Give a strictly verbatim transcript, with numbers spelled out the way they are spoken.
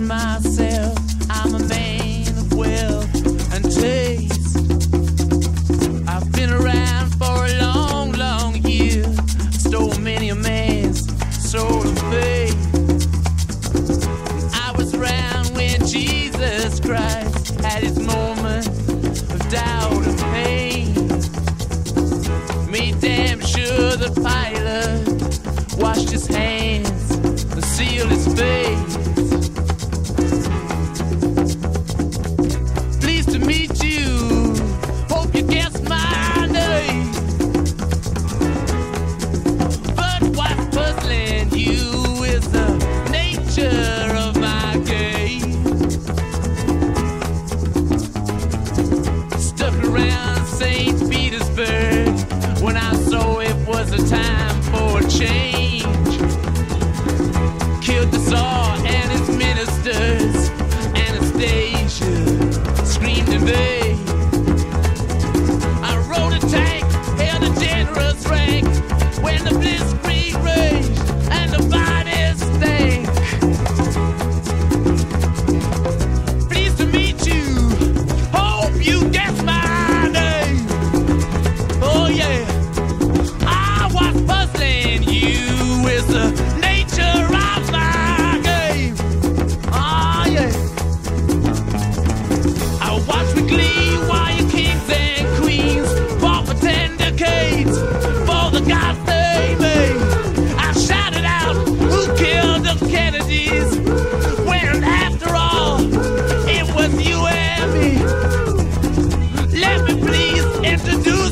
myself. I'm a man of wealth and taste. I've been around for a long, long year. Stole many a man's soul of faith. I was around when Jesus Christ had his moment of doubt and pain. Made damn sure the pilot washed his hands and sealed his face. Pleased to meet you, hope you guess my name. But what's puzzling you is the nature of my game. Stuck around Saint Petersburg when I saw it was a time for a change. Killed the Tsar and his ministers. Anastasia screamed in vain. I rode a tank, held a generous rank when the blitzkrieg raged and the bodies stank. Pleased to meet you, hope you guess my name. Oh yeah, I was puzzling you is the nature of my game. Oh yeah, I watch with glee while your kings and queens fought for ten decades for the gods they made. I shouted out, who killed the Kennedys? When after all, it was you and me. Let me please introduce